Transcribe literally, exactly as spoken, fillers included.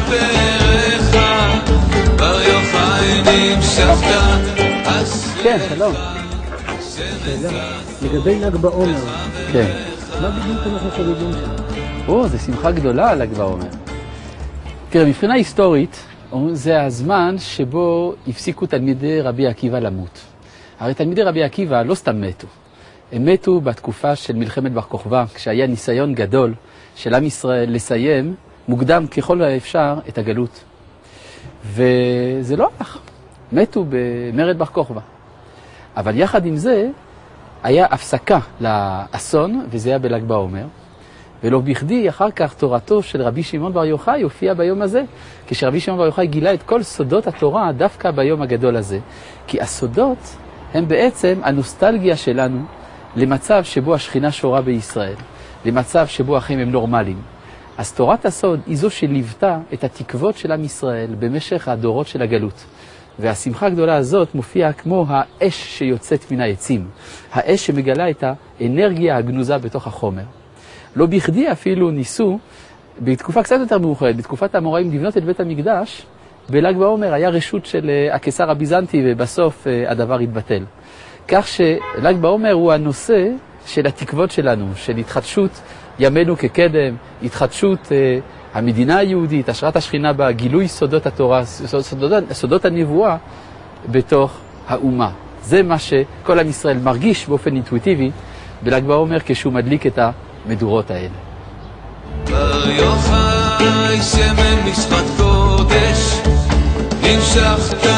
פרח בר יוחאי נמשכת. כן, שלום. שאלה, לגבי ל"ג בעומר. כן. מה בדיוק אנחנו חוגגים שם? או, זה שמחה גדולה ל"ג בעומר. תראה, מבחינה היסטורית, זה הזמן שבו הפסיקו תלמידי רבי עקיבא למות. הרי תלמידי רבי עקיבא לא סתם מתו. הם מתו בתקופה של מלחמת בר כוכבא, כשהיה ניסיון גדול של עם ישראל לסיים מוקדם ככל האפשר את הגלות. וזה לא הלך. מתו במרד בר כוכבא. אבל יחד עם זה, היה הפסקה לאסון, וזה היה בל"ג בעומר. ולא בכדי, אחר כך תורתו של רבי שמעון בר יוחאי הופיע ביום הזה, כשרבי שמעון בר יוחאי גילה את כל סודות התורה דווקא ביום הגדול הזה. כי הסודות הם בעצם הנוסטלגיה שלנו למצב שבו השכינה שורה בישראל, למצב שבו החיים הם נורמליים. אז תורת הסוד היא זו שליוותה את התקוות של עם ישראל במשך הדורות של הגלות. והשמחה הגדולה הזאת מופיעה כמו האש שיוצאת מן העצים, האש שמגלה את האנרגיה הגנוזה בתוך החומר. לא בכדי אפילו ניסו, בתקופה קצת יותר מאוחרת, בתקופת האמוראים לבנות את בית המקדש, בל"ג בעומר היה רשות של הקיסר הביזנטי ובסוף הדבר התבטל. כך של"ג בעומר הוא הנושא של התקוות שלנו, של התחדשות ימינו כקדם, התחדשות המדינה היהודית, השראת השכינה בה, גילוי סודות התורה, סודות, סודות הנבואה בתוך האומה. זה מה שכל עם ישראל מרגיש באופן אינטואיטיבי בל"ג בעומר כשהוא מדליק את המדורות האלה. בר יוחאי שמן משחת קודש נמשכת